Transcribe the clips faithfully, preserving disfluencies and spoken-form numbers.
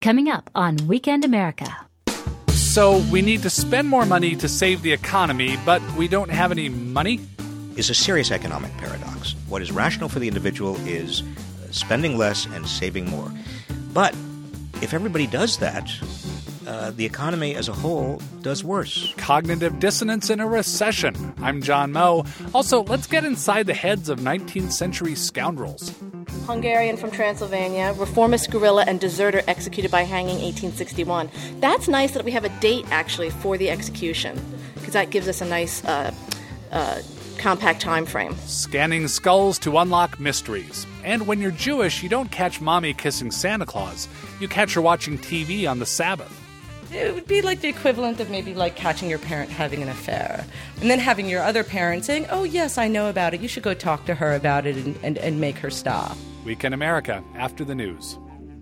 coming up on Weekend America. So we need to spend more money to save the economy, but we don't have any money? Is a serious economic paradox. What is rational for the individual is spending less and saving more. But if everybody does that, uh, the economy as a whole does worse. Cognitive dissonance in a recession. I'm John Moe. Also, let's get inside the heads of nineteenth century scoundrels. Hungarian from Transylvania, reformist guerrilla and deserter executed by hanging eighteen sixty-one. That's nice that we have a date, actually, for the execution, because that gives us a nice uh, uh, compact time frame. Scanning skulls to unlock mysteries. And when you're Jewish, you don't catch mommy kissing Santa Claus. You catch her watching T V on the Sabbath. It would be like the equivalent of maybe like catching your parent having an affair. And then having your other parent saying, oh, yes, I know about it. You should go talk to her about it and, and, and make her stop. Weekend America, after the news.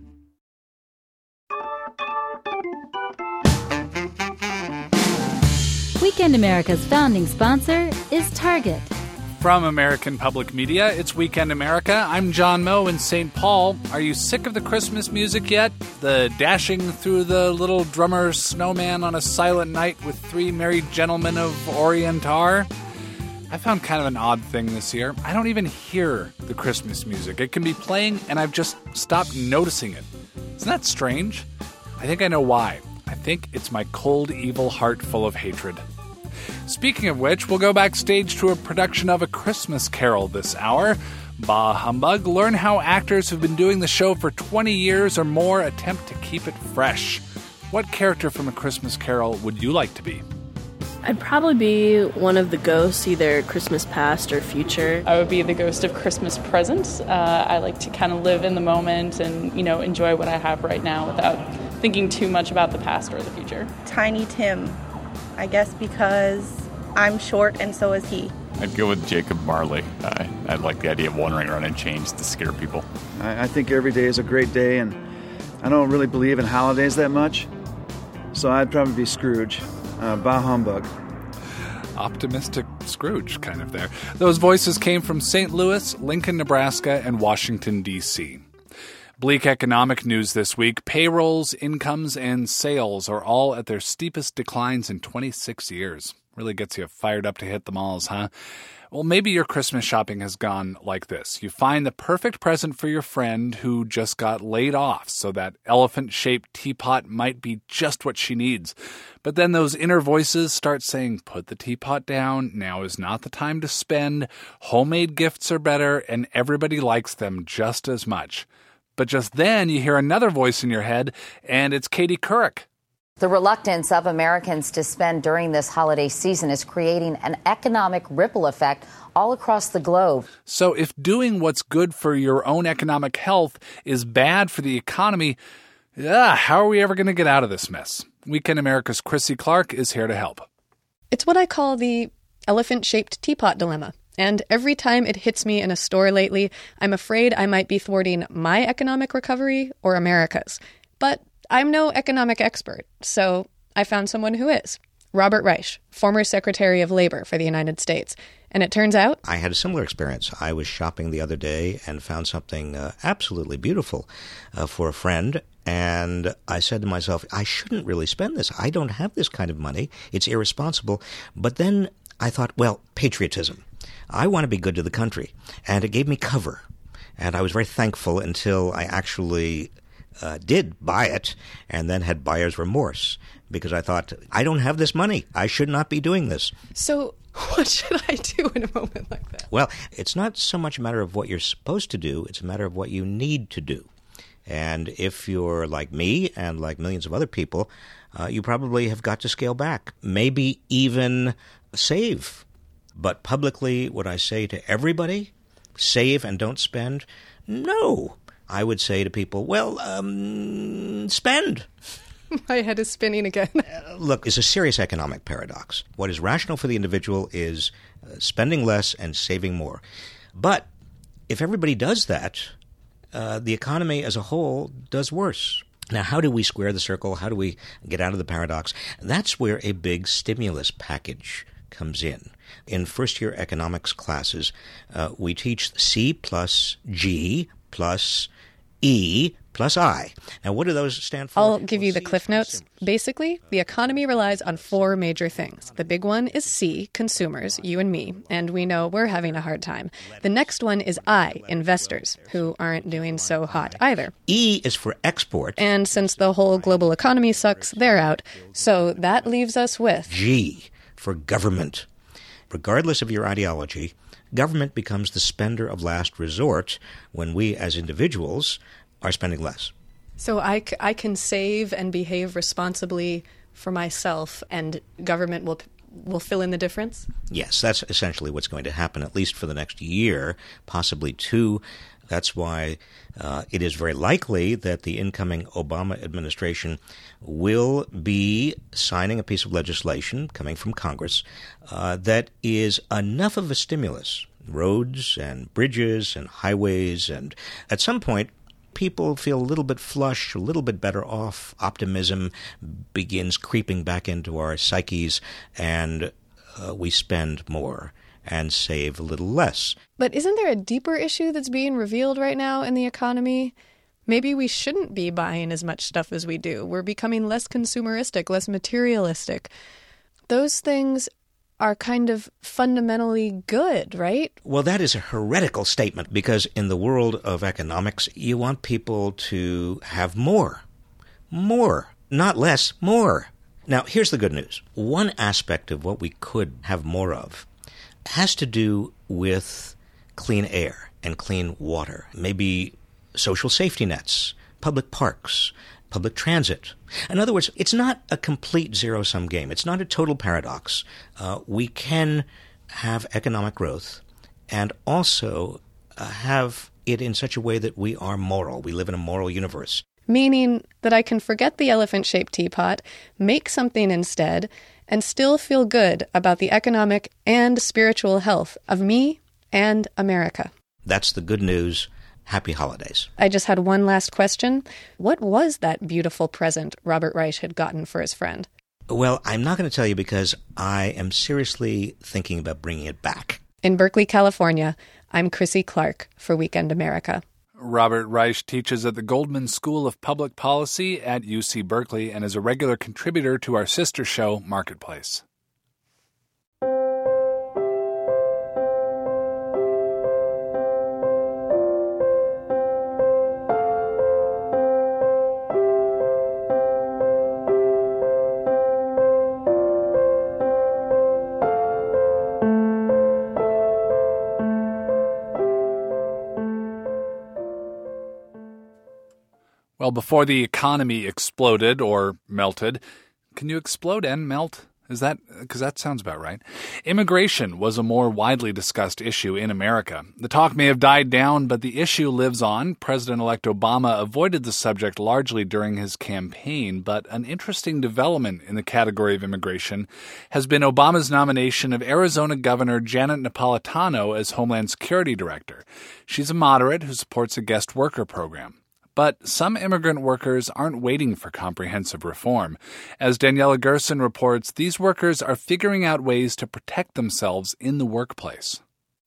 Weekend America's founding sponsor is Target. From American Public Media, it's Weekend America. I'm John Moe in Saint Paul. Are you sick of the Christmas music yet? The dashing through the little drummer snowman on a silent night with three merry gentlemen of Orientar? I found kind of an odd thing this year. I don't even hear the Christmas music. It can be playing, and I've just stopped noticing it. Isn't that strange? I think I know why. I think it's my cold, evil heart full of hatred. Speaking of which, we'll go backstage to a production of A Christmas Carol this hour. Bah humbug, learn how actors who've been doing the show for twenty years or more attempt to keep it fresh. What character from A Christmas Carol would you like to be? I'd probably be one of the ghosts, either Christmas past or future. I would be the ghost of Christmas present. Uh, I like to kind of live in the moment and, you know, enjoy what I have right now without thinking too much about the past or the future. Tiny Tim, I guess because I'm short and so is he. I'd go with Jacob Marley. I, I like the idea of wandering around in chains to scare people. I, I think every day is a great day, and I don't really believe in holidays that much, so I'd probably be Scrooge. Uh, bah humbug. Optimistic Scrooge, kind of there. Those voices came from Saint Louis, Lincoln, Nebraska, and Washington, D C Bleak economic news this week. Payrolls, incomes, and sales are all at their steepest declines in twenty-six years. Really gets you fired up to hit the malls, huh? Well, maybe your Christmas shopping has gone like this. You find the perfect present for your friend who just got laid off, so that elephant-shaped teapot might be just what she needs. But then those inner voices start saying, put the teapot down, now is not the time to spend, homemade gifts are better, and everybody likes them just as much. But just then you hear another voice in your head, and it's Katie Couric. The reluctance of Americans to spend during this holiday season is creating an economic ripple effect all across the globe. So if doing what's good for your own economic health is bad for the economy, ah, how are we ever going to get out of this mess? Weekend America's Chrissy Clark is here to help. It's what I call the elephant-shaped teapot dilemma. And every time it hits me in a store lately, I'm afraid I might be thwarting my economic recovery or America's. But I'm no economic expert, so I found someone who is. Robert Reich, former Secretary of Labor for the United States. And it turns out I had a similar experience. I was shopping the other day and found something uh, absolutely beautiful uh, for a friend. And I said to myself, I shouldn't really spend this. I don't have this kind of money. It's irresponsible. But then I thought, well, patriotism. I want to be good to the country. And it gave me cover. And I was very thankful until I actually uh, did buy it and then had buyer's remorse because I thought, I don't have this money. I should not be doing this. So what should I do in a moment like that? Well, it's not so much a matter of what you're supposed to do. It's a matter of what you need to do. And if you're like me and like millions of other people, uh, you probably have got to scale back, maybe even save. But publicly, would I say to everybody, save and don't spend? No. I would say to people, well, um, spend. My head is spinning again. uh, look, it's a serious economic paradox. What is rational for the individual is uh, spending less and saving more. But if everybody does that, uh, the economy as a whole does worse. Now, how do we square the circle? How do we get out of the paradox? That's where a big stimulus package comes in. In first-year economics classes, uh, we teach C plus G plus E plus I. Now, what do those stand for? I'll give you the Cliff Notes. Basically, the economy relies on four major things. The big one is C, consumers, you and me, and we know we're having a hard time. The next one is I, investors, who aren't doing so hot either. E is for export. And since the whole global economy sucks, they're out. So that leaves us with G, for government. Regardless of your ideology, government becomes the spender of last resort when we as individuals are spending less. So I, c- I can save and behave responsibly for myself, and government will will fill in the difference? Yes, that's essentially what's going to happen, at least for the next year, possibly two. That's why uh, it is very likely that the incoming Obama administration will be signing a piece of legislation coming from Congress uh, that is enough of a stimulus, roads and bridges and highways, and at some point people feel a little bit flush, a little bit better off. Optimism begins creeping back into our psyches, and uh, we spend more and save a little less. But isn't there a deeper issue that's being revealed right now in the economy? Maybe we shouldn't be buying as much stuff as we do. We're becoming less consumeristic, less materialistic. Those things are kind of fundamentally good, right? Well, that is a heretical statement, because in the world of economics, you want people to have more. More. Not less, more. Now, here's the good news. One aspect of what we could have more of has to do with clean air and clean water, maybe social safety nets, public parks, public transit. In other words, it's not a complete zero-sum game. It's not a total paradox. Uh, we can have economic growth and also uh, have it in such a way that we are moral. We live in a moral universe. Meaning that I can forget the elephant-shaped teapot, make something instead, and still feel good about the economic and spiritual health of me and America. That's the good news. Happy holidays. I just had one last question. What was that beautiful present Robert Reich had gotten for his friend? Well, I'm not going to tell you because I am seriously thinking about bringing it back. In Berkeley, California, I'm Chrissy Clark for Weekend America. Robert Reich teaches at the Goldman School of Public Policy at U C Berkeley and is a regular contributor to our sister show, Marketplace. Well, before the economy exploded or melted, can you explode and melt? Is that, because that sounds about right. Immigration was a more widely discussed issue in America. The talk may have died down, but the issue lives on. President-elect Obama avoided the subject largely during his campaign, but an interesting development in the category of immigration has been Obama's nomination of Arizona Governor Janet Napolitano as Homeland Security Director. She's a moderate who supports a guest worker program. But some immigrant workers aren't waiting for comprehensive reform. As Daniela Gerson reports, these workers are figuring out ways to protect themselves in the workplace.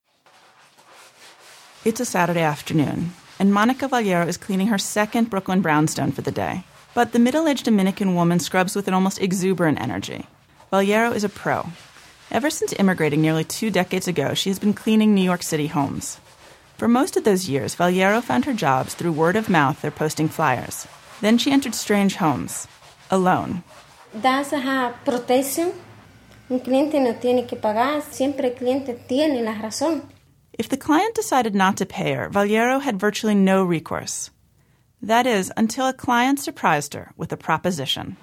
It's a Saturday afternoon, and Monica Valero is cleaning her second Brooklyn brownstone for the day. But the middle-aged Dominican woman scrubs with an almost exuberant energy. Valero is a pro. Ever since immigrating nearly two decades ago, she has been cleaning New York City homes. For most of those years, Valero found her jobs through word of mouth or posting flyers. Then she entered strange homes, alone. Das a protección. Un cliente no tiene que pagar. Siempre el cliente tiene la razón. If the client decided not to pay her, Valero had virtually no recourse. That is, until a client surprised her with a proposition.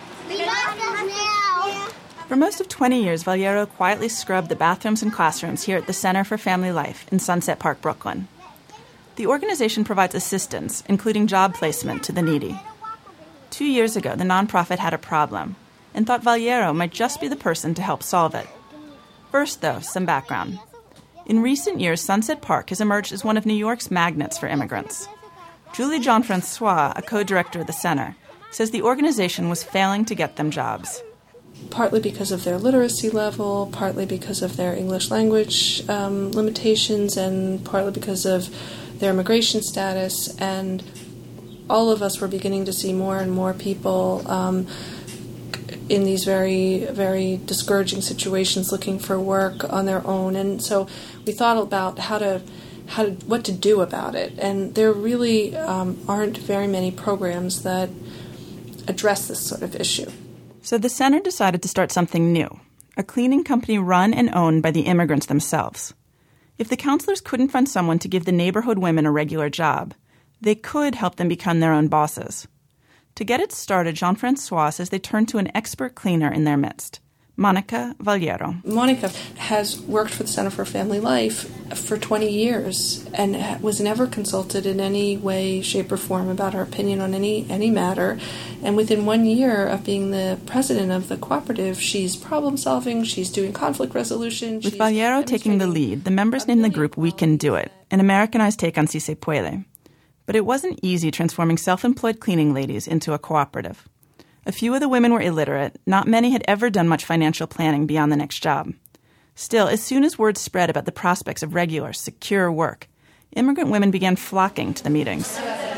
For most of twenty years, Valero quietly scrubbed the bathrooms and classrooms here at the Center for Family Life in Sunset Park, Brooklyn. The organization provides assistance, including job placement, to the needy. Two years ago, the nonprofit had a problem and thought Valero might just be the person to help solve it. First, though, some background. In recent years, Sunset Park has emerged as one of New York's magnets for immigrants. Julie Jean-Francois, a co-director of the center, says the organization was failing to get them jobs. Partly because of their literacy level, partly because of their English language um, limitations, and partly because of their immigration status. And all of us were beginning to see more and more people um, in these very, very discouraging situations looking for work on their own. And so we thought about how to, how to, what to do about it. And there really um, aren't very many programs that address this sort of issue. So the center decided to start something new, a cleaning company run and owned by the immigrants themselves. If the counselors couldn't find someone to give the neighborhood women a regular job, they could help them become their own bosses. To get it started, Jean-Francois says they turned to an expert cleaner in their midst, Monica Valiero. Monica has worked for the Center for Family Life for twenty years and was never consulted in any way, shape, or form about her opinion on any, any matter. And within one year of being the president of the cooperative, she's problem-solving, she's doing conflict resolution. With Valiero taking the lead, the members named the group We Can Do It, an Americanized take on Si Se Puede. But it wasn't easy transforming self-employed cleaning ladies into a cooperative. A few of the women were illiterate. Not many had ever done much financial planning beyond the next job. Still, as soon as word spread about the prospects of regular, secure work, immigrant women began flocking to the meetings.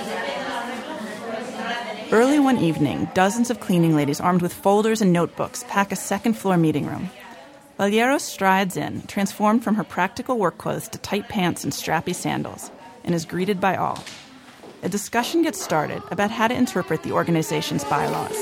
Early one evening, dozens of cleaning ladies armed with folders and notebooks pack a second-floor meeting room. Valiero strides in, transformed from her practical work clothes to tight pants and strappy sandals, and is greeted by all. A discussion gets started about how to interpret the organization's bylaws.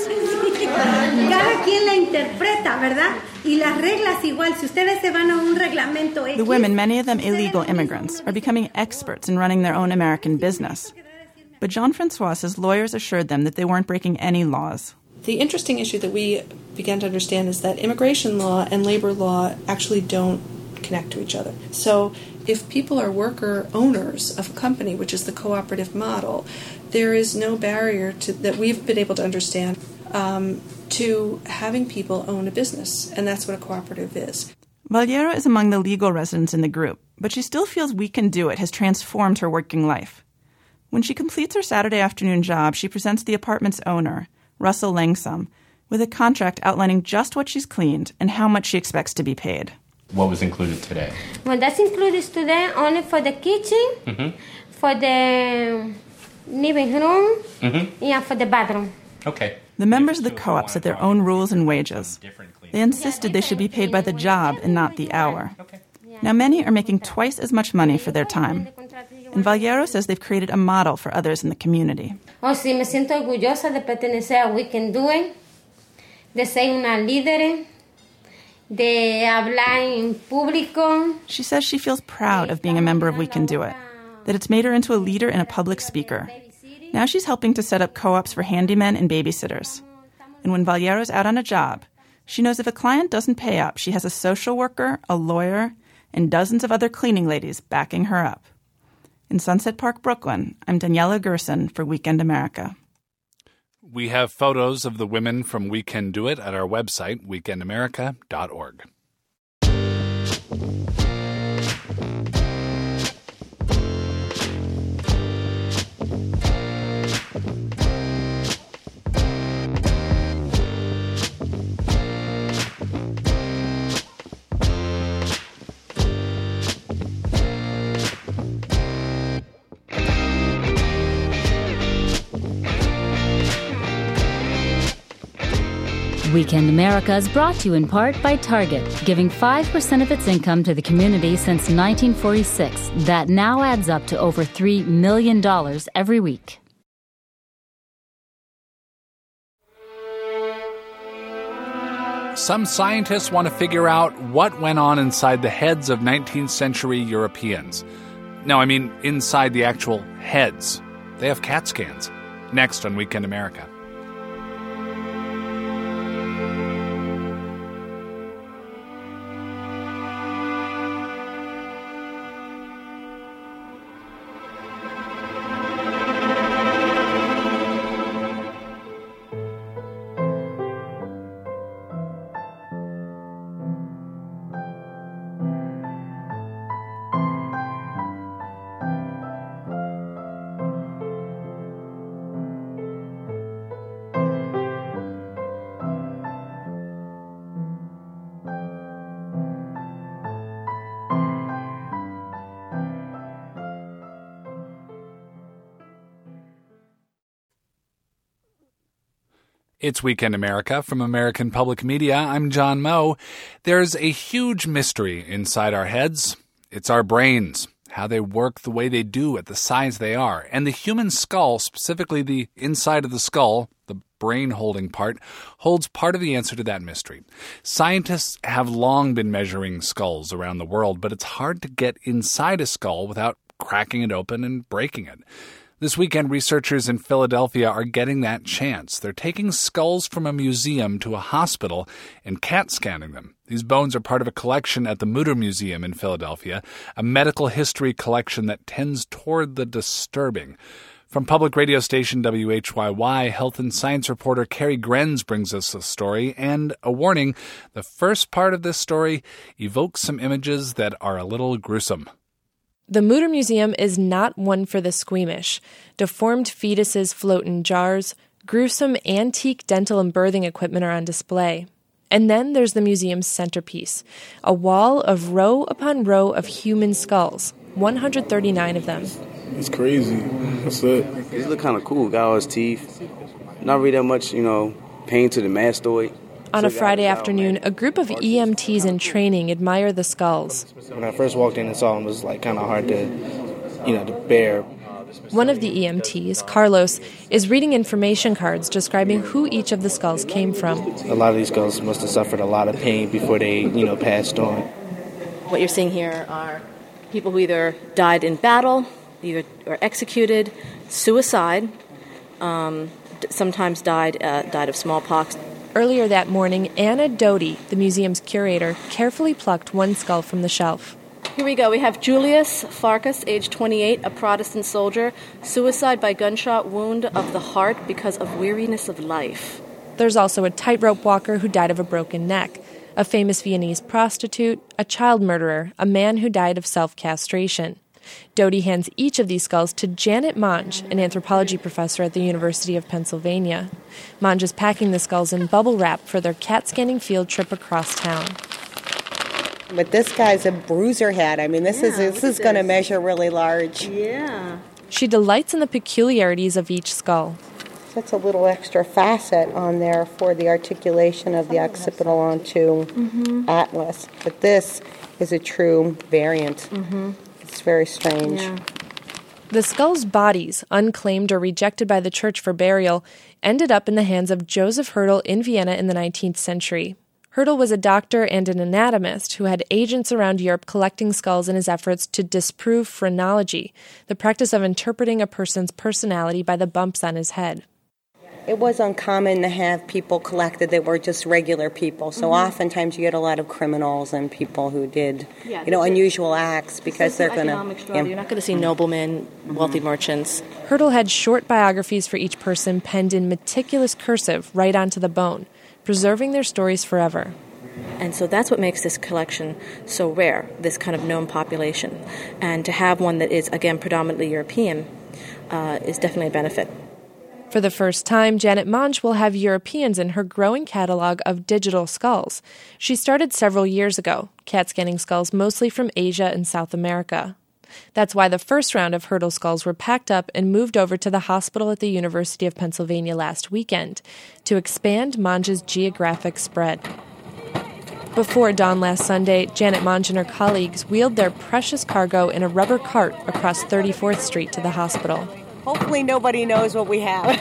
Cada quien la interpreta, ¿verdad? Y las reglas igual. Si ustedes se van a un reglamento X. The women, many of them illegal immigrants, are becoming experts in running their own American business. But Jean-Francois says lawyers assured them that they weren't breaking any laws. The interesting issue that we began to understand is that immigration law and labor law actually don't connect to each other. So if people are worker owners of a company, which is the cooperative model, there is no barrier to, that we've been able to understand um, to having people own a business, and that's what a cooperative is. Valiero is among the legal residents in the group, but she still feels We Can Do It has transformed her working life. When she completes her Saturday afternoon job, she presents the apartment's owner, Russell Langsam, with a contract outlining just what she's cleaned and how much she expects to be paid. What was included today? Well, that's included today only for the kitchen, Mm-hmm. for the living room, Mm-hmm. yeah, for the bathroom. Okay. The members of the co-op set their own rules and wages. They insisted they should be paid by the job and not the hour. Now, many are making twice as much money for their time. And Valiero says they've created a model for others in the community. Oh, sí, me siento orgullosa de pertenecer a We Can Do It, de ser una líder, de hablar en público. She says she feels proud of being a member of We Can Do It, that it's made her into a leader and a public speaker. Now she's helping to set up co-ops for handymen and babysitters. And when Valiero's out on a job, she knows if a client doesn't pay up, she has a social worker, a lawyer, and dozens of other cleaning ladies backing her up. In Sunset Park, Brooklyn, I'm Daniela Gerson for Weekend America. We have photos of the women from We Can Do It at our website, weekend america dot org. Weekend America is brought to you in part by Target, giving five percent of its income to the community since nineteen forty-six. That now adds up to over three million dollars every week. Some scientists want to figure out what went on inside the heads of nineteenth century Europeans. No, I mean inside the actual heads. They have CAT scans. Next on Weekend America. It's Weekend America from American Public Media. I'm John Moe. There's a huge mystery inside our heads. It's our brains, how they work the way they do at the size they are. And the human skull, specifically the inside of the skull, the brain-holding part, holds part of the answer to that mystery. Scientists have long been measuring skulls around the world, but it's hard to get inside a skull without cracking it open and breaking it. This weekend, researchers in Philadelphia are getting that chance. They're taking skulls from a museum to a hospital and CAT scanning them. These bones are part of a collection at the Mutter Museum in Philadelphia, a medical history collection that tends toward the disturbing. From public radio station W H Y Y, health and science reporter Carrie Grenz brings us a story and a warning. The first part of this story evokes some images that are a little gruesome. The Mutter Museum is not one for the squeamish. Deformed fetuses float in jars. Gruesome antique dental and birthing equipment are on display. And then there's the museum's centerpiece, a wall of row upon row of human skulls, one hundred thirty-nine of them. It's crazy. That's it. These look kind of cool. Got all his teeth. Not really that much, you know, pain to the mastoid. On a Friday afternoon, a group of E M Ts in training admire the skulls. When I first walked in and saw them, it was like kind of hard to, you know, to bear. One of the E M Ts, Carlos, is reading information cards describing who each of the skulls came from. A lot of these skulls must have suffered a lot of pain before they, you know, passed on. What you're seeing here are people who either died in battle, either or executed, suicide, um, sometimes died uh, died of smallpox. Earlier that morning, Anna Doty, the museum's curator, carefully plucked one skull from the shelf. Here we go. We have Julius Farkas, age twenty-eight, a Protestant soldier, suicide by gunshot wound of the heart because of weariness of life. There's also a tightrope walker who died of a broken neck, a famous Viennese prostitute, a child murderer, a man who died of self-castration. Doty hands each of these skulls to Janet Monge, an anthropology professor at the University of Pennsylvania. Monge is packing the skulls in bubble wrap for their CAT scanning field trip across town. But this guy's a bruiser head. I mean, this yeah, is this is going to measure really large. Yeah. She delights in the peculiarities of each skull. That's a little extra facet on there for the articulation of the occipital onto mm-hmm. atlas. But this is a true variant. Mm-hmm. It's very strange. Yeah. The skull's bodies, unclaimed or rejected by the church for burial, ended up in the hands of Joseph Hürtel in Vienna in the nineteenth century. Hürtel was a doctor and an anatomist who had agents around Europe collecting skulls in his efforts to disprove phrenology, the practice of interpreting a person's personality by the bumps on his head. It was uncommon to have people collected that were just regular people. So mm-hmm. oftentimes you get a lot of criminals and people who did, yeah, you know, unusual acts because they're going to... Yeah. You're not going to see noblemen, wealthy mm-hmm. merchants. Hürtel had short biographies for each person penned in meticulous cursive right onto the bone, preserving their stories forever. And so that's what makes this collection so rare, this kind of known population. And to have one that is, again, predominantly European uh, is definitely a benefit. For the first time, Janet Monge will have Europeans in her growing catalog of digital skulls. She started several years ago, CAT scanning skulls mostly from Asia and South America. That's why the first round of Hürtel skulls were packed up and moved over to the hospital at the University of Pennsylvania last weekend to expand Monge's geographic spread. Before dawn last Sunday, Janet Monge and her colleagues wheeled their precious cargo in a rubber cart across thirty-fourth Street to the hospital. Hopefully nobody knows what we have.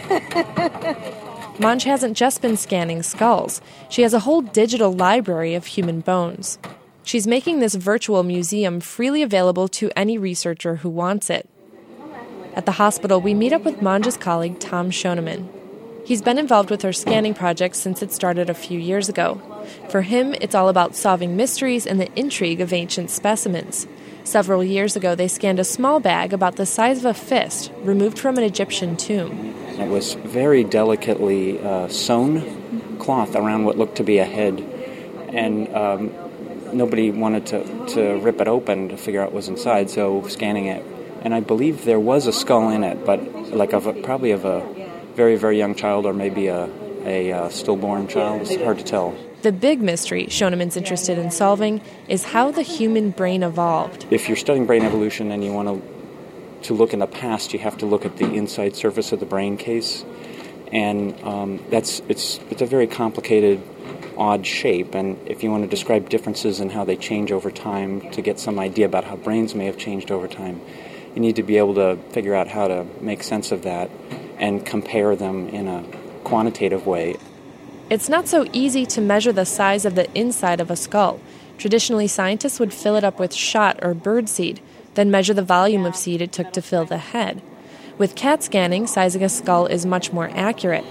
Monge hasn't just been scanning skulls. She has a whole digital library of human bones. She's making this virtual museum freely available to any researcher who wants it. At the hospital, we meet up with Monge's colleague, Tom Schoeneman. He's been involved with her scanning project since it started a few years ago. For him, it's all about solving mysteries and the intrigue of ancient specimens. Several years ago, they scanned a small bag about the size of a fist, removed from an Egyptian tomb. It was very delicately uh, sewn cloth around what looked to be a head, and um, nobody wanted to, to rip it open to figure out what was inside, so scanning it. And I believe there was a skull in it, but like of a, probably of a very, very young child or maybe a, a uh, stillborn child. It's hard to tell. The big mystery Schoeneman's interested in solving is how the human brain evolved. If you're studying brain evolution and you want to to look in the past, you have to look at the inside surface of the brain case. and um, that's it's it's a very complicated, odd shape. And if you want to describe differences in how they change over time to get some idea about how brains may have changed over time, you need to be able to figure out how to make sense of that and compare them in a quantitative way. It's not so easy to measure the size of the inside of a skull. Traditionally, scientists would fill it up with shot or bird seed, then measure the volume of seed it took to fill the head. With CAT scanning, sizing a skull is much more accurate.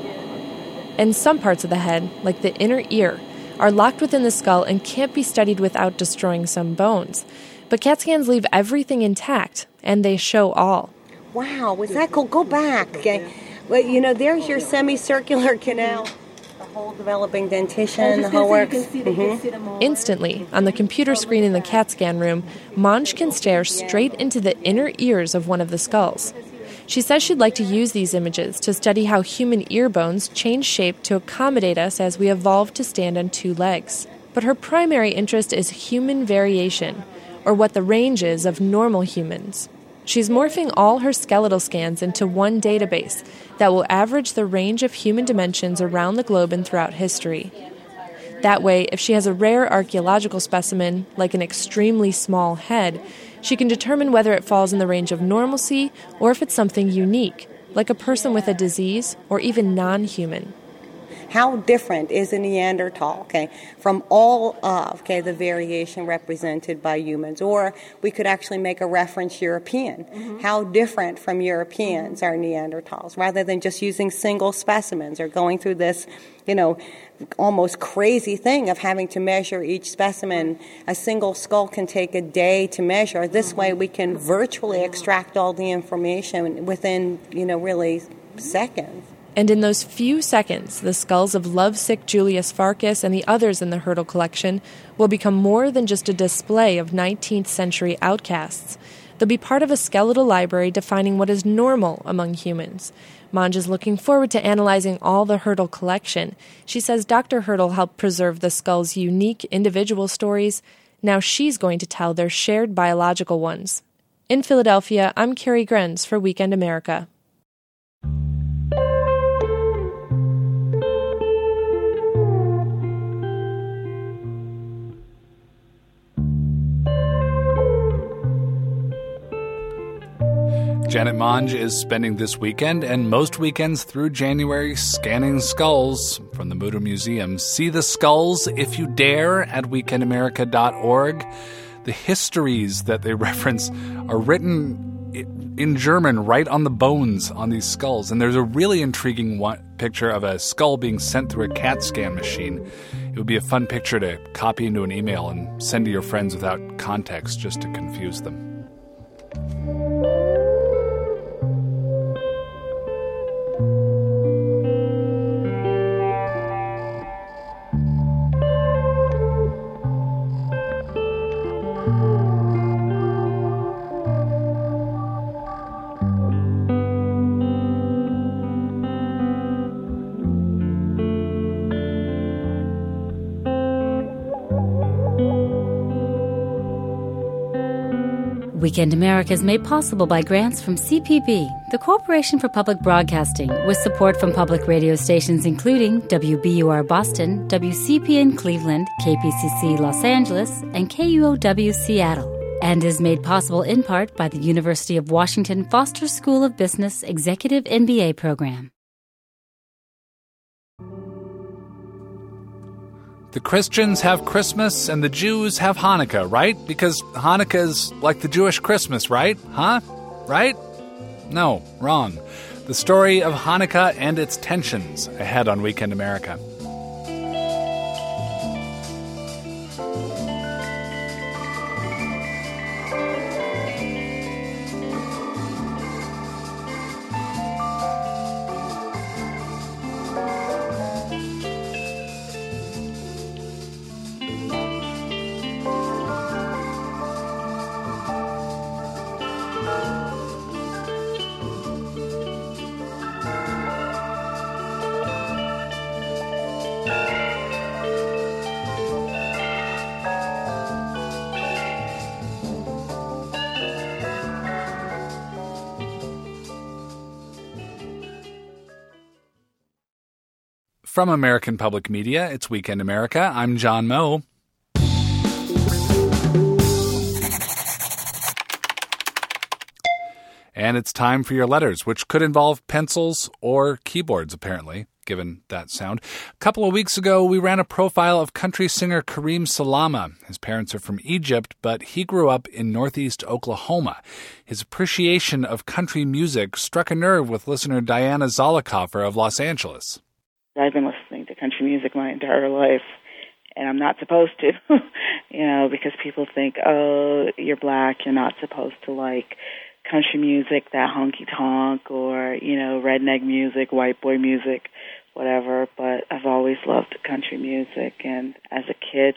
And some parts of the head, like the inner ear, are locked within the skull and can't be studied without destroying some bones. But CAT scans leave everything intact, and they show all. Wow, was that cool? Go back. Okay. Well, you know, there's your semicircular canal. The whole developing dentition, the whole works. Mm-hmm. Instantly, on the computer screen in the CAT scan room, Monge can stare straight into the inner ears of one of the skulls. She says she'd like to use these images to study how human ear bones change shape to accommodate us as we evolve to stand on two legs. But her primary interest is human variation, or what the range is of normal humans. She's morphing all her skeletal scans into one database that will average the range of human dimensions around the globe and throughout history. That way, if she has a rare archaeological specimen, like an extremely small head, she can determine whether it falls in the range of normalcy or if it's something unique, like a person with a disease or even non-human. How different is a Neanderthal, okay, from all of, okay, the variation represented by humans? Or we could actually make a reference European. Mm-hmm. How different from Europeans are Neanderthals, rather than just using single specimens or going through this, you know, almost crazy thing of having to measure each specimen. A single skull can take a day to measure. This way we can virtually extract all the information within, you know, really seconds. And in those few seconds, the skulls of lovesick Julius Farkas and the others in the Hertel collection will become more than just a display of nineteenth century outcasts. They'll be part of a skeletal library defining what is normal among humans. Monge is looking forward to analyzing all the Hertel collection. She says Doctor Hertel helped preserve the skull's unique individual stories. Now she's going to tell their shared biological ones. In Philadelphia, I'm Carrie Grenz for Weekend America. Janet Monge is spending this weekend and most weekends through January scanning skulls from the Mutter Museum. See the skulls if you dare at weekend america dot org. The histories that they reference are written in German right on the bones on these skulls. And there's a really intriguing one, picture of a skull being sent through a CAT scan machine. It would be a fun picture to copy into an email and send to your friends without context just to confuse them. Weekend America is made possible by grants from C P B, the Corporation for Public Broadcasting, with support from public radio stations including W B U R Boston, W C P N Cleveland, K P C C Los Angeles, and K U O W Seattle, and is made possible in part by the University of Washington Foster School of Business Executive M B A program. The Christians have Christmas and the Jews have Hanukkah, right? Because Hanukkah's like the Jewish Christmas, right? Huh? Right? No, wrong. The story of Hanukkah and its tensions ahead on Weekend America. From American Public Media, it's Weekend America. I'm John Moe. And it's time for your letters, which could involve pencils or keyboards, apparently, given that sound. A couple of weeks ago, we ran a profile of country singer Kareem Salama. His parents are from Egypt, but he grew up in northeast Oklahoma. His appreciation of country music struck a nerve with listener Diana Zollicoffer of Los Angeles. I've been listening to country music my entire life, and I'm not supposed to, you know, because people think, oh, you're black, you're not supposed to like country music, that honky-tonk, or, you know, redneck music, white boy music, whatever. But I've always loved country music, and as a kid,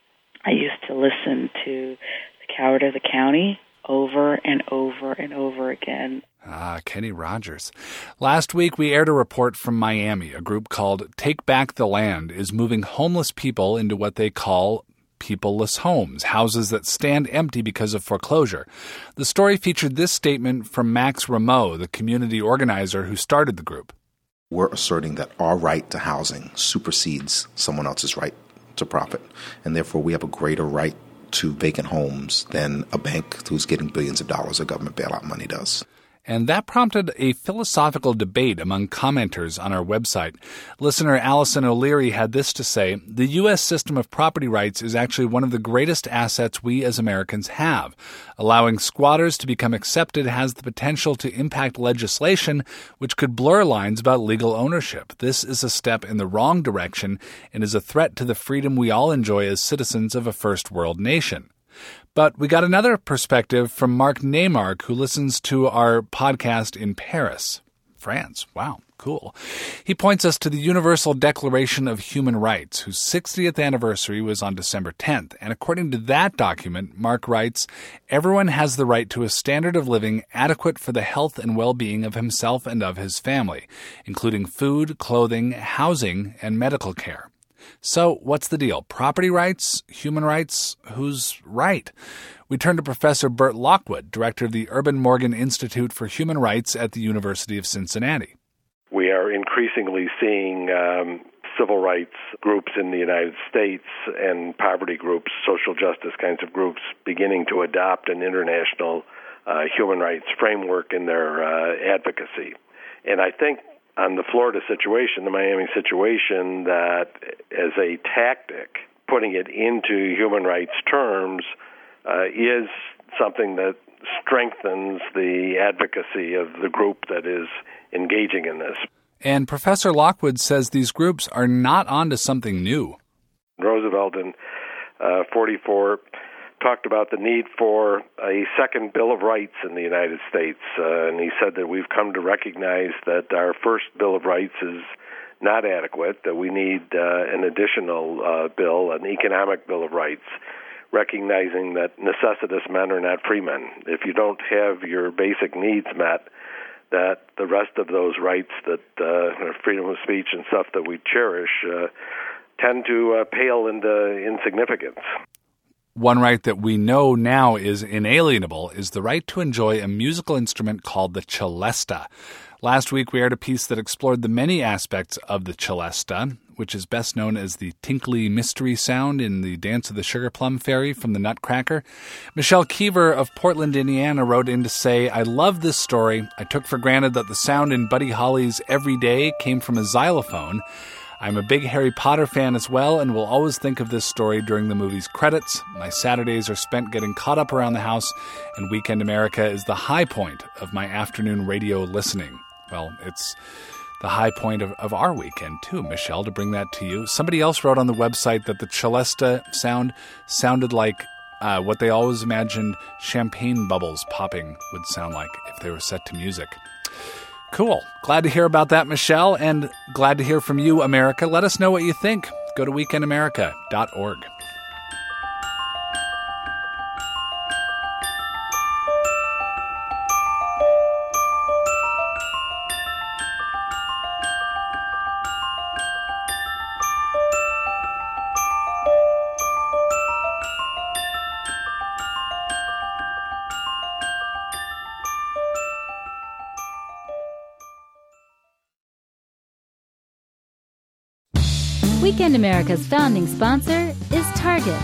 I used to listen to The Coward of the County over and over and over again. Ah, Kenny Rogers. Last week, we aired a report from Miami. A group called Take Back the Land is moving homeless people into what they call people-less homes, houses that stand empty because of foreclosure. The story featured this statement from Max Rameau, the community organizer who started the group. We're asserting that our right to housing supersedes someone else's right to profit, and therefore we have a greater right to vacant homes than a bank who's getting billions of dollars of government bailout money does. And that prompted a philosophical debate among commenters on our website. Listener Allison O'Leary had this to say: the U S system of property rights is actually one of the greatest assets we as Americans have. Allowing squatters to become accepted has the potential to impact legislation which could blur lines about legal ownership. This is a step in the wrong direction and is a threat to the freedom we all enjoy as citizens of a first world nation. But we got another perspective from Mark Neymark, who listens to our podcast in Paris, France. Wow, cool. He points us to the Universal Declaration of Human Rights, whose sixtieth anniversary was on December tenth. And according to that document, Mark writes, everyone has the right to a standard of living adequate for the health and well-being of himself and of his family, including food, clothing, housing, and medical care. So what's the deal? Property rights? Human rights? Who's right? We turn to Professor Burt Lockwood, director of the Urban Morgan Institute for Human Rights at the University of Cincinnati. We are increasingly seeing um, civil rights groups in the United States and poverty groups, social justice kinds of groups, beginning to adopt an international uh, human rights framework in their uh, advocacy. And I think on the Florida situation, the Miami situation, that as a tactic, putting it into human rights terms uh, is something that strengthens the advocacy of the group that is engaging in this. And Professor Lockwood says these groups are not onto something new. Roosevelt in uh, forty-four talked about the need for a second Bill of Rights in the United States, uh, and he said that we've come to recognize that our first Bill of Rights is not adequate, that we need uh, an additional uh, bill, an economic Bill of Rights, recognizing that necessitous men are not free men. If you don't have your basic needs met, that the rest of those rights, that uh, freedom of speech and stuff that we cherish, uh, tend to uh, pale into insignificance. One right that we know now is inalienable is the right to enjoy a musical instrument called the celesta. Last week, we aired a piece that explored the many aspects of the celesta, which is best known as the tinkly mystery sound in the Dance of the Sugar Plum Fairy from the Nutcracker. Michelle Keever of Portland, Indiana, wrote in to say, I love this story. I took for granted that the sound in Buddy Holly's Every Day came from a xylophone. I'm a big Harry Potter fan as well and will always think of this story during the movie's credits. My Saturdays are spent getting caught up around the house, and Weekend America is the high point of my afternoon radio listening. Well, it's the high point of, of our weekend, too, Michelle, to bring that to you. Somebody else wrote on the website that the celesta sound sounded like uh, what they always imagined champagne bubbles popping would sound like if they were set to music. Cool. Glad to hear about that, Michelle, and glad to hear from you, America. Let us know what you think. Go to weekend america dot org. Weekend America's founding sponsor is Target.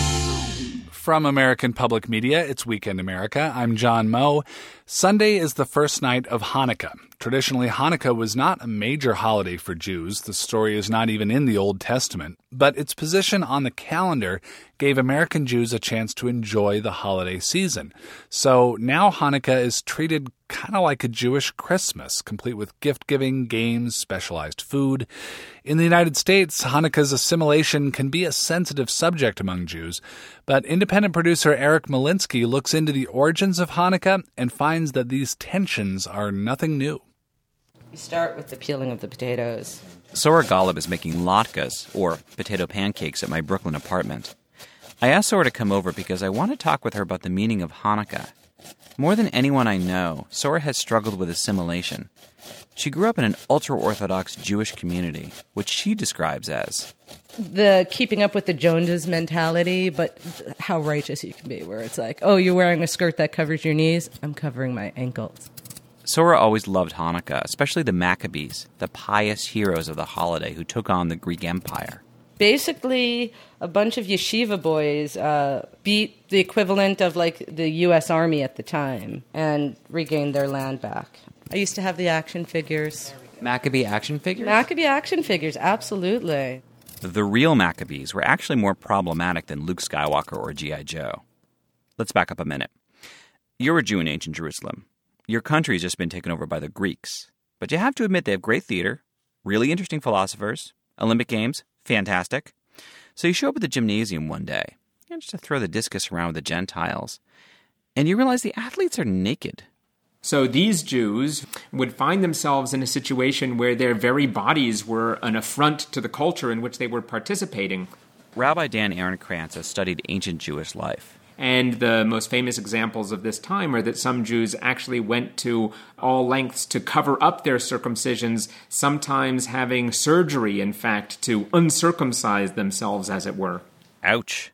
From American Public Media, it's Weekend America. I'm John Moe. Sunday is the first night of Hanukkah. Traditionally, Hanukkah was not a major holiday for Jews. The story is not even in the Old Testament. But its position on the calendar gave American Jews a chance to enjoy the holiday season. So now Hanukkah is treated kind of like a Jewish Christmas, complete with gift-giving, games, specialized food. In the United States, Hanukkah's assimilation can be a sensitive subject among Jews, but independent producer Eric Malinsky looks into the origins of Hanukkah and finds that these tensions are nothing new. You start with the peeling of the potatoes. Sora Golub is making latkes, or potato pancakes, at my Brooklyn apartment. I asked Sora to come over because I want to talk with her about the meaning of Hanukkah. More than anyone I know, Sora has struggled with assimilation. She grew up in an ultra-Orthodox Jewish community, which she describes as the keeping up with the Joneses mentality, but how righteous you can be, where it's like, oh, you're wearing a skirt that covers your knees? I'm covering my ankles. Sora always loved Hanukkah, especially the Maccabees, the pious heroes of the holiday who took on the Greek Empire. Basically, a bunch of yeshiva boys uh, beat the equivalent of like the U S Army at the time and regained their land back. I used to have the action figures. Maccabee action figures? Maccabee action figures, absolutely. The real Maccabees were actually more problematic than Luke Skywalker or G I. Joe. Let's back up a minute. You're a Jew in ancient Jerusalem. Your country's just been taken over by the Greeks. But you have to admit they have great theater, really interesting philosophers, Olympic Games, fantastic. So you show up at the gymnasium one day, you know, just to throw the discus around with the Gentiles, and you realize the athletes are naked. So these Jews would find themselves in a situation where their very bodies were an affront to the culture in which they were participating. Rabbi Dan Ehrenkrantz has studied ancient Jewish life. And the most famous examples of this time are that some Jews actually went to all lengths to cover up their circumcisions, sometimes having surgery, in fact, to uncircumcise themselves, as it were. Ouch.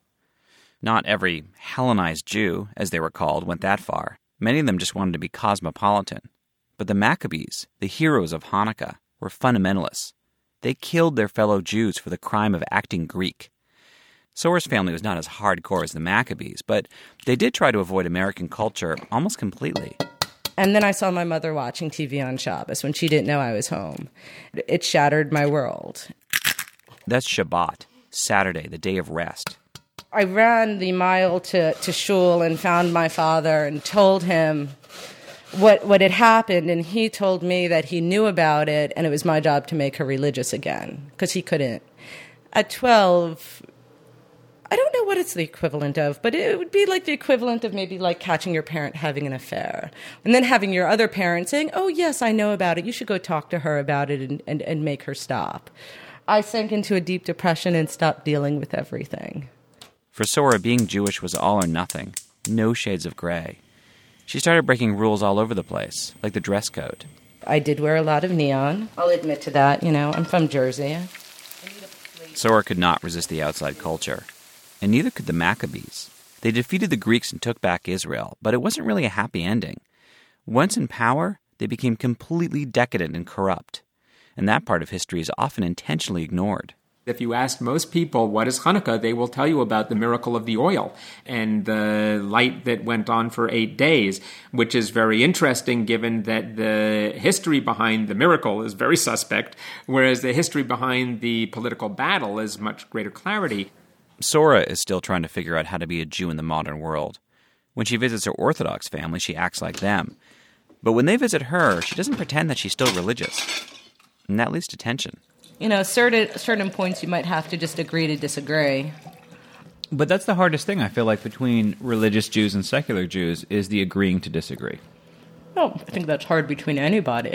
Not every Hellenized Jew, as they were called, went that far. Many of them just wanted to be cosmopolitan. But the Maccabees, the heroes of Hanukkah, were fundamentalists. They killed their fellow Jews for the crime of acting Greek. Sora's family was not as hardcore as the Maccabees, but they did try to avoid American culture almost completely. And then I saw my mother watching T V on Shabbos when she didn't know I was home. It shattered my world. That's Shabbat, Saturday, the day of rest. I ran the mile to, to shul and found my father and told him what what had happened, and he told me that he knew about it and it was my job to make her religious again, because he couldn't. At twelve, I don't know what it's the equivalent of, but it would be like the equivalent of maybe like catching your parent having an affair. And then having your other parent saying, oh, yes, I know about it. You should go talk to her about it and, and, and make her stop. I sank into a deep depression and stopped dealing with everything. For Sora, being Jewish was all or nothing. No shades of gray. She started breaking rules all over the place, like the dress code. I did wear a lot of neon. I'll admit to that. You know, I'm from Jersey. Sora could not resist the outside culture. And neither could the Maccabees. They defeated the Greeks and took back Israel, but it wasn't really a happy ending. Once in power, they became completely decadent and corrupt. And that part of history is often intentionally ignored. If you ask most people what is Hanukkah, they will tell you about the miracle of the oil and the light that went on for eight days, which is very interesting given that the history behind the miracle is very suspect, whereas the history behind the political battle is much greater clarity. Sora is still trying to figure out how to be a Jew in the modern world. When she visits her Orthodox family, she acts like them. But when they visit her, she doesn't pretend that she's still religious. And that leads to tension. You know, certain certain points you might have to just agree to disagree. But that's the hardest thing, I feel like, between religious Jews and secular Jews, is the agreeing to disagree. Oh, I think that's hard between anybody.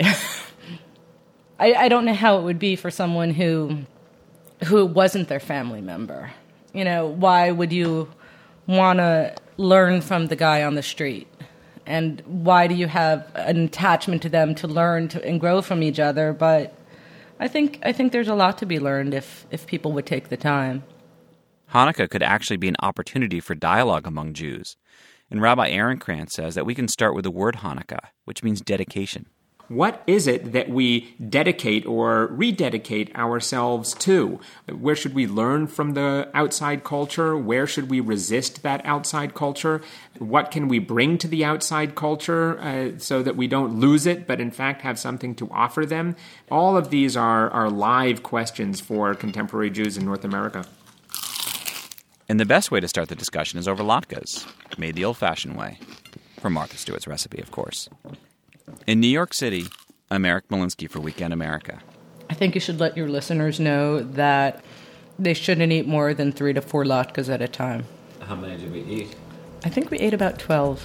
I, I don't know how it would be for someone who who wasn't their family member. You know, why would you want to learn from the guy on the street? And why do you have an attachment to them to learn to, and grow from each other? But I think I think there's a lot to be learned if, if people would take the time. Hanukkah could actually be an opportunity for dialogue among Jews. And Rabbi Ehrenkrantz says that we can start with the word Hanukkah, which means dedication. what is it that we dedicate or rededicate ourselves to? Where should we learn from the outside culture? Where should we resist that outside culture? What can we bring to the outside culture uh, so that we don't lose it, but in fact have something to offer them? All of these are, are live questions for contemporary Jews in North America. And the best way to start the discussion is over latkes, made the old-fashioned way. From Martha Stewart's recipe, of course. In New York City, I'm Eric Molinsky for Weekend America. I think you should let your listeners know that they shouldn't eat more than three to four latkes at a time. How many did we eat? I think we ate about twelve.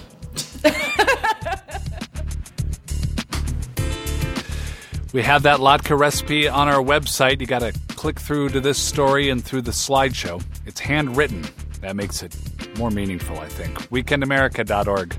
We have that latke recipe on our website. You got to click through to this story and through the slideshow. It's handwritten. That makes it more meaningful, I think. weekend america dot org.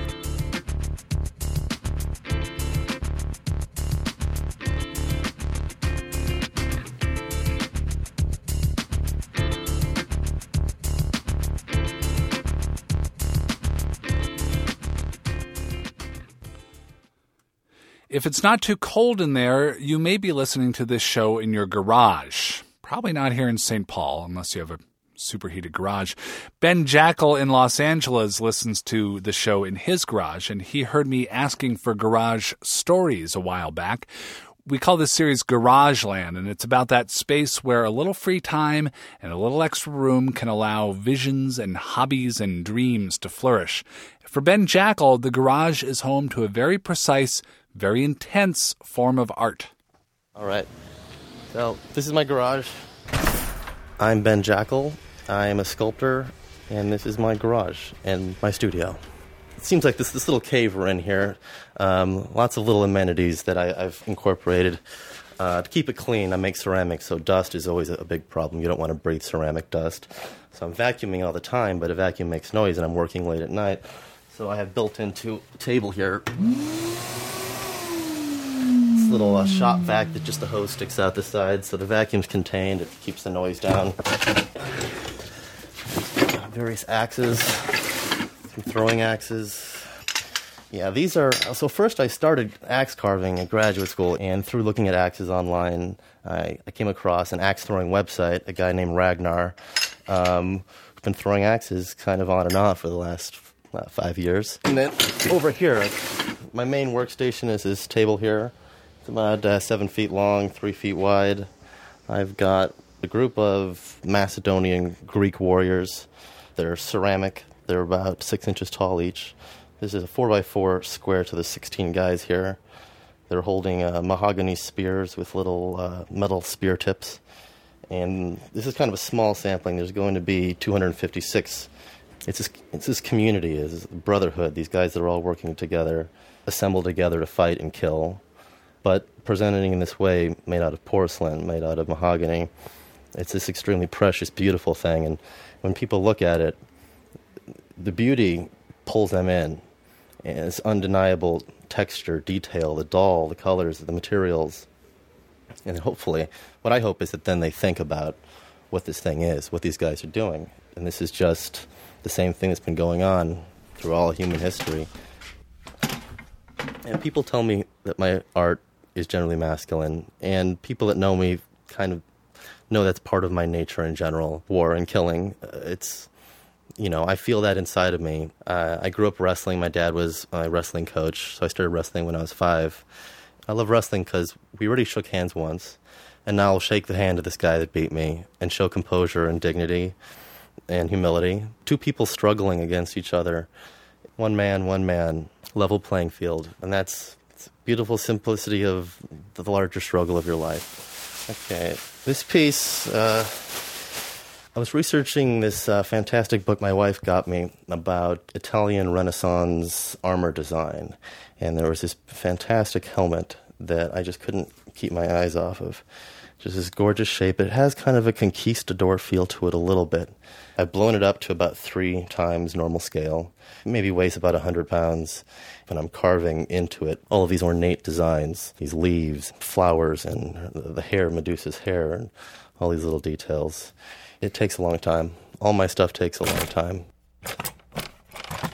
If it's not too cold in there, you may be listening to this show in your garage. Probably not here in Saint Paul, unless you have a superheated garage. Ben Jackal in Los Angeles listens to the show in his garage, and he heard me asking for garage stories a while back. We call this series Garage Land, and it's about that space where a little free time and a little extra room can allow visions and hobbies and dreams to flourish. For Ben Jackal, the garage is home to a very precise, very intense form of art. All right. So this is my garage. I'm Ben Jackal. I am a sculptor, and this is my garage and my studio. It seems like this this little cave we're in here. Um, lots of little amenities that I, I've incorporated. Uh, to keep it clean, I make ceramics, so dust is always a big problem. You don't want to breathe ceramic dust. So I'm vacuuming all the time, but a vacuum makes noise, and I'm working late at night. So I have built into a table here this little uh, shop vac that just the hose sticks out the side, so the vacuum's contained. It keeps the noise down. Various axes, some throwing axes. Yeah, these are... So first I started axe carving at graduate school, and through looking at axes online, I, I came across an axe throwing website, a guy named Ragnar, um, who's been throwing axes kind of on and off for the last uh, five years. And then over here, my main workstation is this table here. It's about uh, seven feet long, three feet wide. I've got a group of Macedonian Greek warriors. They're ceramic. They're about six inches tall each. This is a four by four square to the sixteen guys here. They're holding uh, mahogany spears with little uh, metal spear tips. And this is kind of a small sampling. There's going to be two hundred fifty-six. It's this, it's this community, it's this brotherhood. These guys that are all working together, assembled together to fight and kill. But presenting in this way, made out of porcelain, made out of mahogany, it's this extremely precious, beautiful thing. And when people look at it, the beauty pulls them in. And it's undeniable texture, detail, the doll, the colors, the materials. And hopefully, what I hope is that then they think about what this thing is, what these guys are doing. And this is just the same thing that's been going on through all human history. And people tell me that my art is generally masculine, and people that know me kind of know that's part of my nature in general. War and killing, uh, it's, you know, I feel that inside of me. Uh, I grew up wrestling. My dad was my wrestling coach, so I started wrestling when I was five. I love wrestling because we already shook hands once, and now I'll shake the hand of this guy that beat me and show composure and dignity and humility. Two people struggling against each other. One man, one man, level playing field. And that's the beautiful simplicity of the larger struggle of your life. Okay, this piece, uh, I was researching this uh, fantastic book my wife got me about Italian Renaissance armor design. And there was this fantastic helmet that I just couldn't keep my eyes off of. Just this gorgeous shape. It has kind of a conquistador feel to it a little bit. I've blown it up to about three times normal scale. It maybe weighs about one hundred pounds. And I'm carving into it all of these ornate designs, these leaves, flowers, and the hair, Medusa's hair, and all these little details. It takes a long time. All my stuff takes a long time.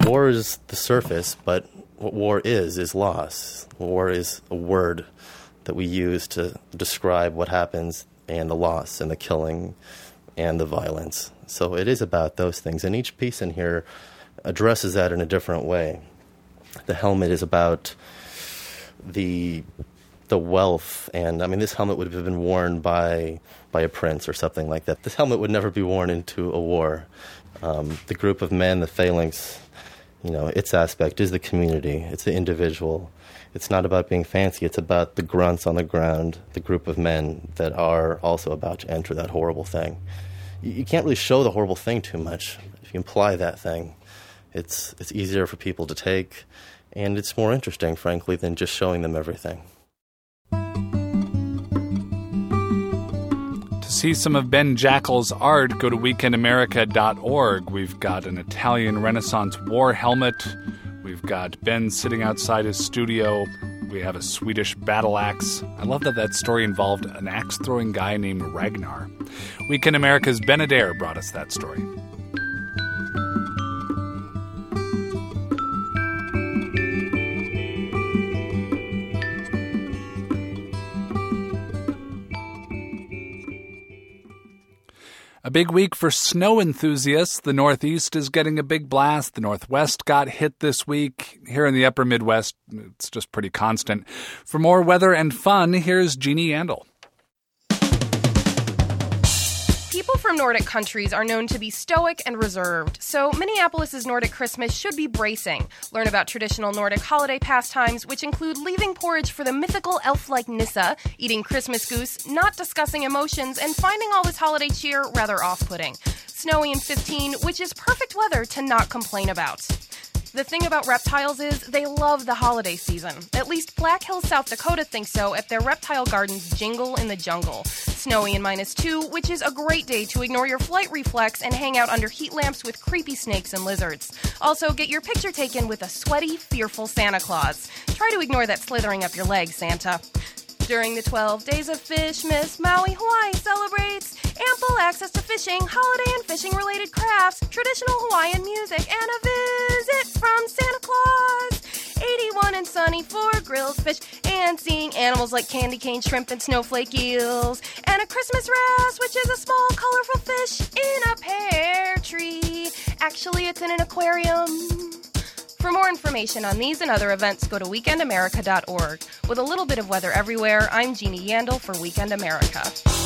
war is the surface, but what war is, is loss. War is a word that we use to describe what happens and the loss and the killing and the violence. So it is about those things, and each piece in here addresses that in a different way. The helmet is about the the wealth, and I mean, this helmet would have been worn by by a prince or something like that. This helmet would never be worn into a war. Um, the group of men, the phalanx, you know, its aspect is the community. It's the individual. It's not about being fancy. It's about the grunts on the ground, the group of men that are also about to enter that horrible thing. You, you can't really show the horrible thing too much. If you imply that thing, it's it's easier for people to take, and it's more interesting, frankly, than just showing them everything. To see some of Ben Jackal's art, go to weekend america dot org. We've got an Italian Renaissance war helmet. We've got Ben sitting outside his studio. We have a Swedish battle axe. I love that that story involved an axe-throwing guy named Ragnar. Weekend America's Ben Adair brought us that story. A big week for snow enthusiasts. The Northeast is getting a big blast. The Northwest got hit this week. Here in the upper Midwest, it's just pretty constant. For more weather and fun, here's Jeannie Yandel. People from Nordic countries are known to be stoic and reserved, so Minneapolis's Nordic Christmas should be bracing. Learn about traditional Nordic holiday pastimes, which include leaving porridge for the mythical elf-like Nissa, eating Christmas goose, not discussing emotions, and finding all this holiday cheer rather off-putting. Snowy and fifteen, which is perfect weather to not complain about. The thing about reptiles is they love the holiday season. At least Black Hills, South Dakota thinks so at their reptile gardens Jingle in the Jungle. Snowy and minus two, which is a great day to ignore your flight reflex and hang out under heat lamps with creepy snakes and lizards. Also, get your picture taken with a sweaty, fearful Santa Claus. Try to ignore that slithering up your leg, Santa. During the twelve Days of Fish, Miss Maui, Hawaii celebrates ample access to fishing, holiday and fishing-related crafts, traditional Hawaiian music, and a visit from Santa Claus. eighty-one and sunny for grilled fish and seeing animals like candy cane shrimp and snowflake eels, and a Christmas wrasse, which is a small, colorful fish in a pear tree. Actually, it's in an aquarium. For more information on these and other events, go to weekend america dot org. With a little bit of weather everywhere, I'm Jeannie Yandel for Weekend America.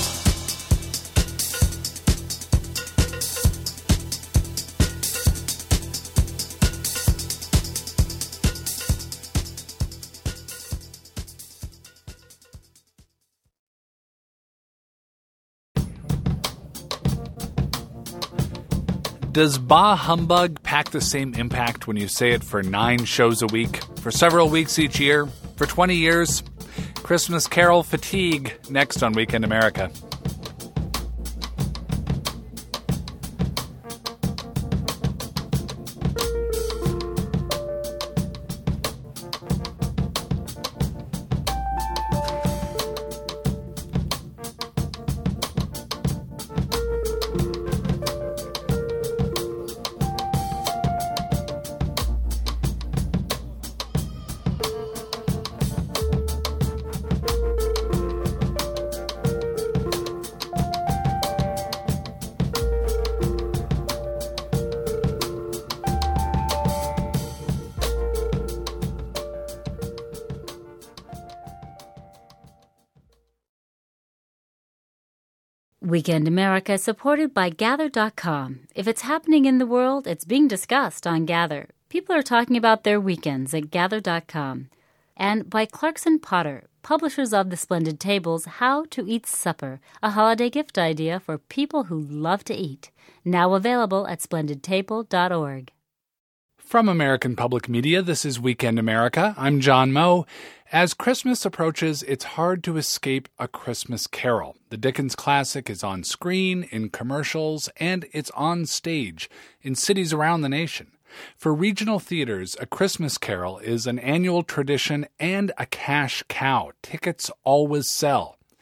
Does bah humbug pack the same impact when you say it for nine shows a week, for several weeks each year, for twenty years? Christmas Carol fatigue, next on Weekend America. Weekend America is supported by Gather dot com. If it's happening in the world, it's being discussed on Gather. People are talking about their weekends at Gather dot com. And by Clarkson Potter, publishers of The Splendid Tables, How to Eat Supper, a holiday gift idea for people who love to eat. Now available at splendid table dot org. From American Public Media, this is Weekend America. I'm John Moe. As Christmas approaches, it's hard to escape A Christmas Carol. The Dickens classic is on screen, in commercials, and it's on stage in cities around the nation. For regional theaters, A Christmas Carol is an annual tradition and a cash cow. Tickets always sell.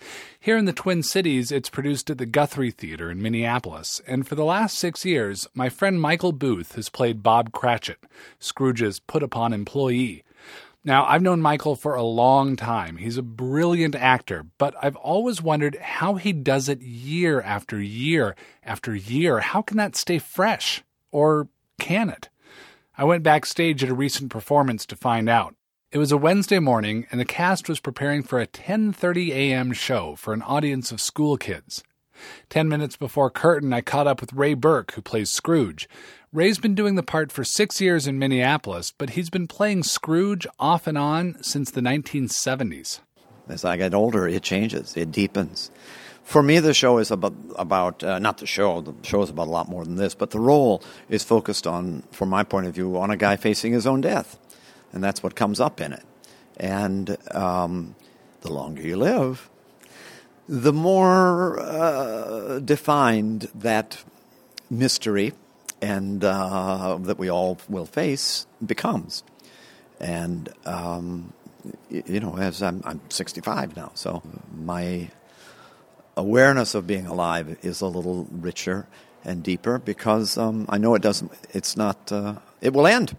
Here in the Twin Cities, it's produced at the Guthrie Theater in Minneapolis, and for the last six years, my friend Michael Booth has played Bob Cratchit, Scrooge's put-upon employee. Now, I've known Michael for a long time. He's a brilliant actor, but I've always wondered how he does it year after year after year. How can that stay fresh? Or can it? I went backstage at a recent performance to find out. It was a Wednesday morning, and the cast was preparing for a ten thirty a.m. show for an audience of school kids. Ten minutes before curtain, I caught up with Ray Burke, who plays Scrooge. Ray's been doing the part for six years in Minneapolis, but he's been playing Scrooge off and on since the nineteen seventies. As I get older, it changes, it deepens. For me, the show is about, about uh, not the show, the show is about a lot more than this, but the role is focused on, from my point of view, on a guy facing his own death. And that's what comes up in it. And um, the longer you live, the more uh, defined that mystery and uh, that we all will face becomes. And, um, you know, as I'm, I'm sixty-five now, so my awareness of being alive is a little richer and deeper because um, I know it doesn't, it's not, uh, it will end,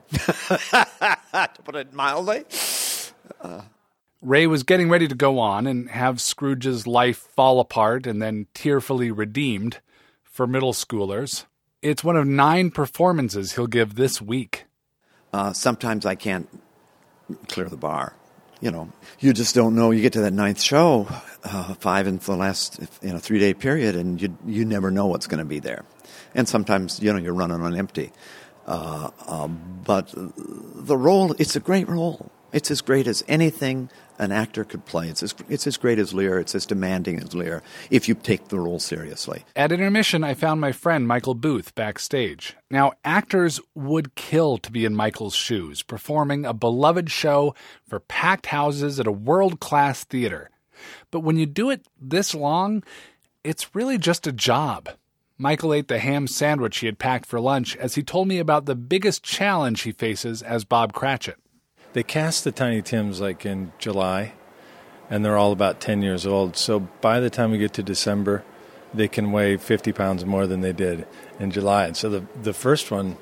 to put it mildly. Uh, Ray was getting ready to go on and have Scrooge's life fall apart and then tearfully redeemed for middle schoolers. It's one of nine performances he'll give this week. Uh, sometimes I can't clear the bar. You know, you just don't know. You get to that ninth show, uh, five in the last, you know, three-day period, and you you never know what's going to be there. And sometimes, you know, you're running on empty. Uh, uh, but the role, it's a great role. It's as great as anything an actor could play. It's as, it's as great as Lear. It's as demanding as Lear, if you take the role seriously. At intermission, I found my friend Michael Booth backstage. Now, actors would kill to be in Michael's shoes, performing a beloved show for packed houses at a world-class theater. But when you do it this long, it's really just a job. Michael ate the ham sandwich he had packed for lunch as he told me about the biggest challenge he faces as Bob Cratchit. They cast the Tiny Tims like in July, and they're all about ten years old. So by the time we get to December, they can weigh fifty pounds more than they did in July. And so the the first one,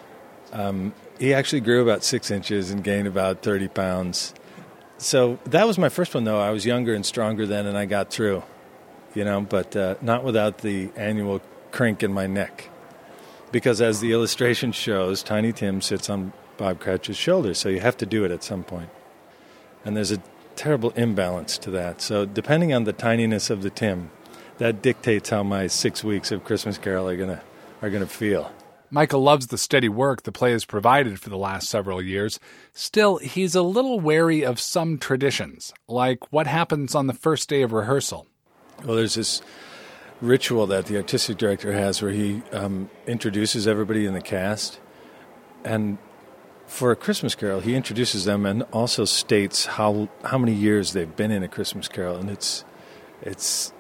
um, he actually grew about six inches and gained about thirty pounds. So that was my first one, though. I was younger and stronger then, and I got through, you know, but uh, not without the annual crink in my neck. Because as the illustration shows, Tiny Tim sits on Bob Cratchit's shoulder, so you have to do it at some point. And there's a terrible imbalance to that. So depending on the tininess of the Tim, that dictates how my six weeks of Christmas Carol are gonna are gonna feel. Michael loves the steady work the play has provided for the last several years. Still, he's a little wary of some traditions, like what happens on the first day of rehearsal. Well, there's this ritual that the artistic director has where he um, introduces everybody in the cast, and for A Christmas Carol, he introduces them and also states how how many years they've been in A Christmas Carol, and it's it's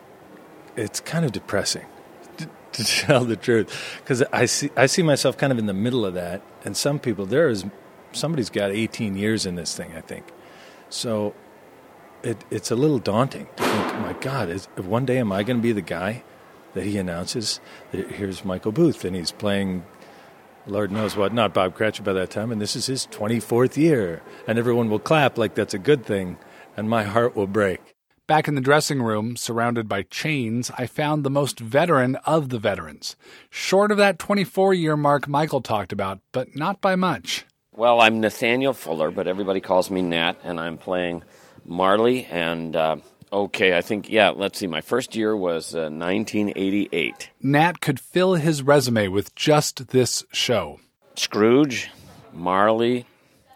it's kind of depressing, to, to tell the truth, because I see I see myself kind of in the middle of that, and some people there is somebody's got eighteen years in this thing, I think, so it it's a little daunting to think, oh my God, is one day am I going to be the guy that he announces that here's Michael Booth and he's playing Lord knows what, not Bob Cratchit by that time, and this is his twenty-fourth year. And everyone will clap like that's a good thing, and my heart will break. Back in the dressing room, surrounded by chains, I found the most veteran of the veterans. Short of that twenty-four-year mark Michael talked about, but not by much. Well, I'm Nathaniel Fuller, but everybody calls me Nat, and I'm playing Marley, and... Uh, Okay, I think, yeah, let's see, my first year was uh, nineteen eighty-eight. Nat could fill his resume with just this show. Scrooge, Marley,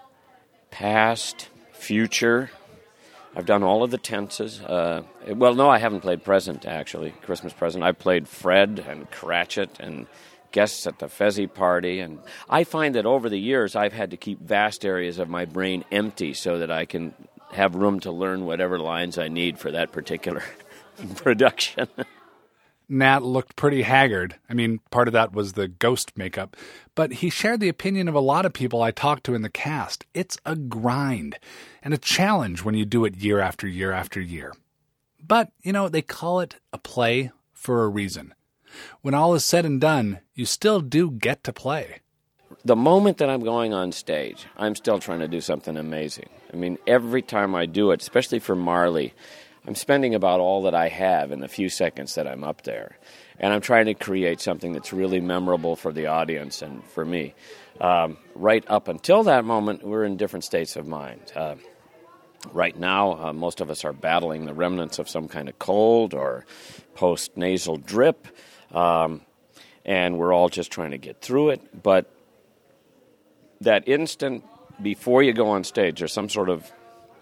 past, future. I've done all of the tenses. Uh, well, no, I haven't played present, actually, Christmas present. I've played Fred and Cratchit and guests at the Fezzi party. And I find that over the years, I've had to keep vast areas of my brain empty so that I can have room to learn whatever lines I need for that particular production. Nat looked pretty haggard. I mean, part of that was the ghost makeup. But he shared the opinion of a lot of people I talked to in the cast. It's a grind and a challenge when you do it year after year after year. But, you know, they call it a play for a reason. When all is said and done, you still do get to play. The moment that I'm going on stage, I'm still trying to do something amazing. I mean, every time I do it, especially for Marley, I'm spending about all that I have in the few seconds that I'm up there. And I'm trying to create something that's really memorable for the audience and for me. Um, right up until that moment, we're in different states of mind. Uh, right now, uh, most of us are battling the remnants of some kind of cold or post-nasal drip, um, and we're all just trying to get through it. But that instant before you go on stage, there's some sort of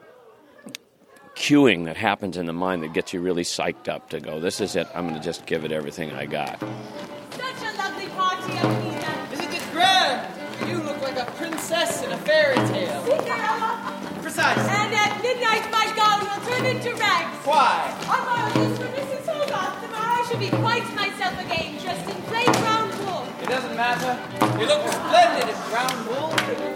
cueing that happens in the mind that gets you really psyched up to go, this is it, I'm going to just give it everything I got. Such a lovely party, Alina. Isn't it grand? You look like a princess in a fairy tale. Precisely. And at midnight, my gown will turn into rags. Why? I borrowed this from Missus Hogarth. Tomorrow I shall be quite myself again, dressed in plain brown wool. It doesn't matter. You look splendid in brown wool.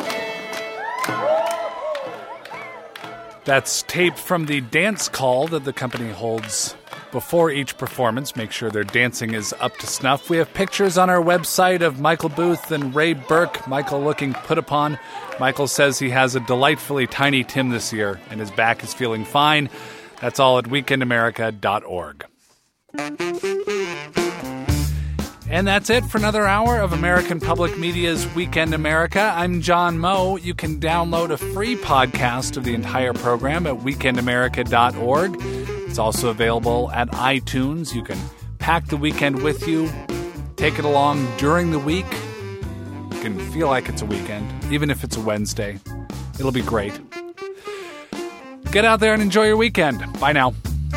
That's tape from the dance call that the company holds before each performance. Make sure their dancing is up to snuff. We have pictures on our website of Michael Booth and Ray Burke. Michael looking put upon. Michael says he has a delightfully tiny Tim this year, and his back is feeling fine. That's all at weekend america dot org. And that's it for another hour of American Public Media's Weekend America. I'm John Moe. You can download a free podcast of the entire program at weekend america dot org. It's also available at iTunes. You can pack the weekend with you, take it along during the week. You can feel like it's a weekend, even if it's a Wednesday. It'll be great. Get out there and enjoy your weekend. Bye now.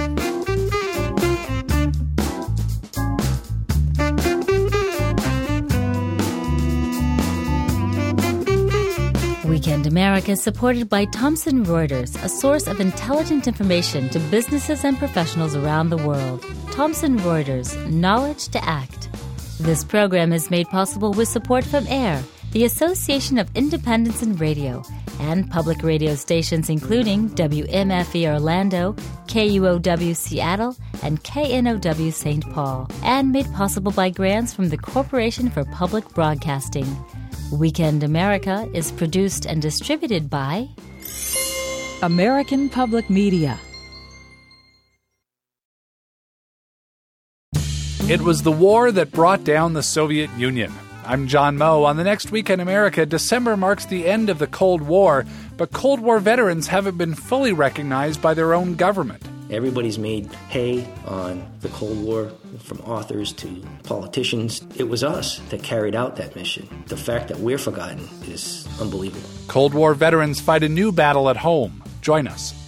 Weekend America is supported by Thomson Reuters, a source of intelligent information to businesses and professionals around the world. Thomson Reuters, knowledge to act. This program is made possible with support from AIR, the Association of Independents in Radio, and public radio stations including W M F E Orlando, K U O W Seattle, and K N O W Saint Paul, and made possible by grants from the Corporation for Public Broadcasting. Weekend America is produced and distributed by American Public Media. It was the war that brought down the Soviet Union. I'm John Moe. On the next Weekend America, December marks the end of the Cold War, but Cold War veterans haven't been fully recognized by their own government. Everybody's made hay on the Cold War, from authors to politicians. It was us that carried out that mission. The fact that we're forgotten is unbelievable. Cold War veterans fight a new battle at home. Join us.